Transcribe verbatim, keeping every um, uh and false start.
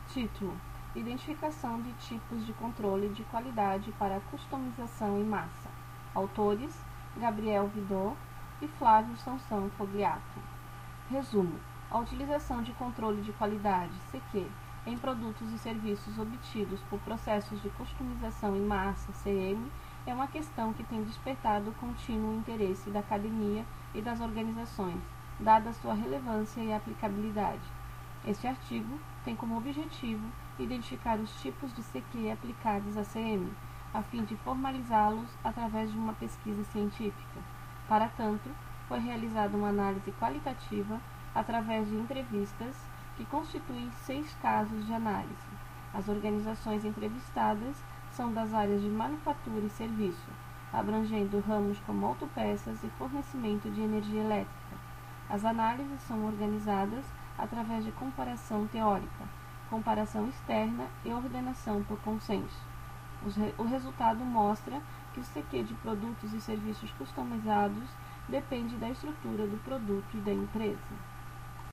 Título: Identificação de tipos de controle de qualidade para customização em massa. Autores: Gabriel Vidot e Flávio Sansão Fogliato. Resumo: a utilização de controle de qualidade, C Q, em produtos e serviços obtidos por processos de customização em massa, C M, é uma questão que tem despertado o contínuo interesse da academia e das organizações, dada sua relevância e aplicabilidade. Este artigo tem como objetivo identificar os tipos de C Q aplicados a C M, a fim de formalizá-los através de uma pesquisa científica. Para tanto, foi realizada uma análise qualitativa através de entrevistas que constituem seis casos de análise. As organizações entrevistadas são das áreas de manufatura e serviço, abrangendo ramos como autopeças e fornecimento de energia elétrica. As análises são organizadas através de comparação teórica, comparação externa e ordenação por consenso. O resultado mostra que o C Q de produtos e serviços customizados depende da estrutura do produto e da empresa.